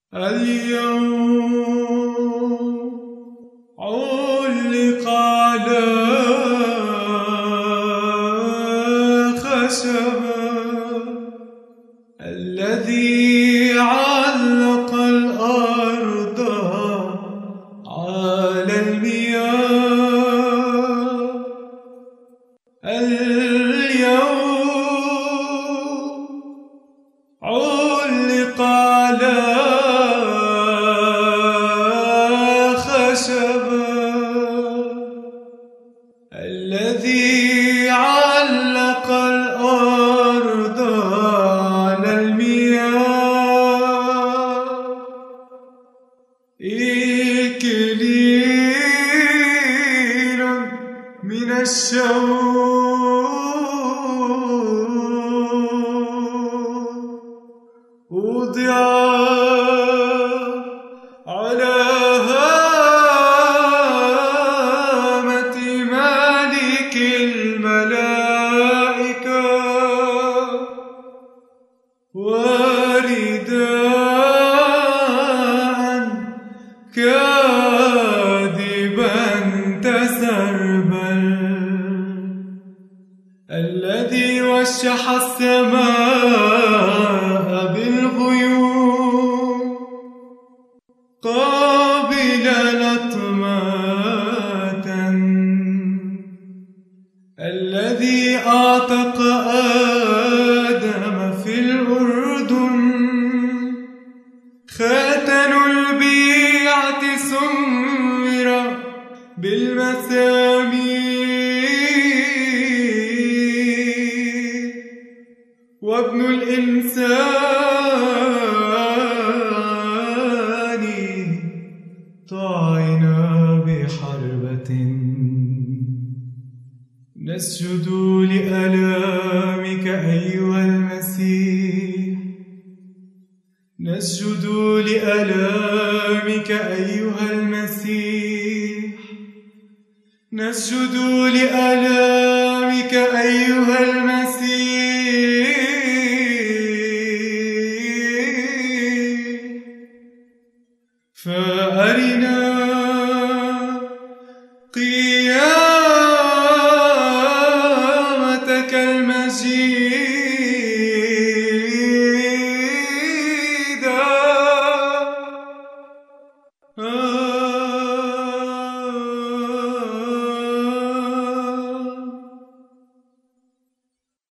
اليوم علق على خشبة الذي علق الأرض على المياه. اليوم علق على الذي علق الأرض على المياه. إكليل من الشوق وضع على الملائكة ورداء كاذبا تسربل الذي وشح السماء بالغيوم قابل لطمة الذي أعتق آدم في الأردن ختن البيعة سمر بالمسامير وابن الإنسان طعن بحربة. نسجد لآلامك أيها المسيح، نسجد لآلامك أيها المسيح، نسجد لآلامك أيها المسيح.